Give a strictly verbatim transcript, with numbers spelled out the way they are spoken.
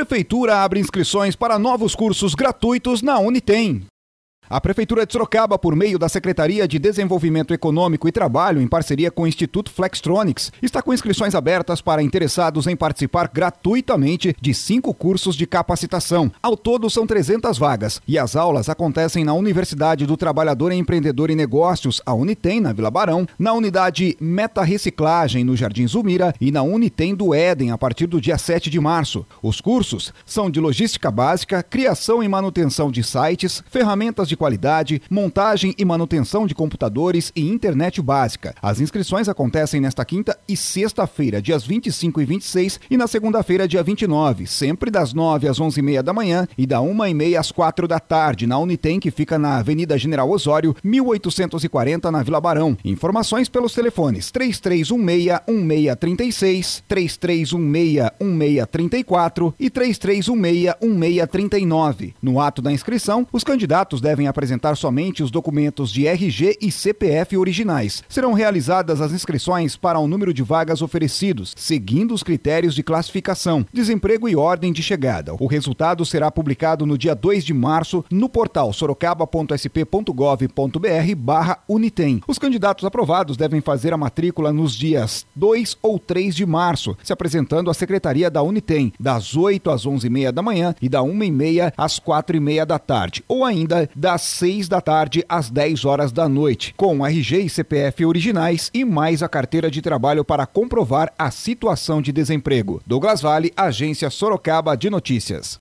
Prefeitura abre inscrições para novos cursos gratuitos na Unitem. A Prefeitura de Sorocaba, por meio da Secretaria de Desenvolvimento Econômico e Trabalho, em parceria com o Instituto Flextronics, está com inscrições abertas para interessados em participar gratuitamente de cinco cursos de capacitação. Ao todo, são trezentas vagas e as aulas acontecem na Universidade do Trabalhador Empreendedor e Negócios, a Unitem, na Vila Barão, na Unidade Meta Reciclagem, no Jardim Zumira, e na Unitem do Éden, a partir do dia sete de março. Os cursos são de logística básica, criação e manutenção de sites, ferramentas de de qualidade, montagem e manutenção de computadores e internet básica. As inscrições acontecem nesta quinta e sexta-feira, dias vinte e cinco e vinte e seis, e na segunda-feira, dia vinte e nove, sempre das nove às onze e meia da manhã e da uma e meia às quatro da tarde, na Unitem, que fica na Avenida General Osório, mil oitocentos e quarenta, na Vila Barão. Informações pelos telefones três três um seis, um seis três seis, três três um seis, um seis três quatro e três três um seis, um seis três nove. No ato da inscrição, os candidatos devem apresentar somente os documentos de R G e C P F originais. Serão realizadas as inscrições para o número de vagas oferecidos, seguindo os critérios de classificação, desemprego e ordem de chegada. O resultado será publicado no dia dois de março no portal sorocaba ponto s p ponto gov ponto b r barra Unitem. Os candidatos aprovados devem fazer a matrícula nos dias dois ou três de março, se apresentando à Secretaria da Unitem, das oito às onze e meia da manhã e da uma e meia às quatro e meia da tarde, ou ainda das seis da tarde às dez horas da noite, com R G e C P F originais e mais a carteira de trabalho para comprovar a situação de desemprego. Douglas Vale, Agência Sorocaba de Notícias.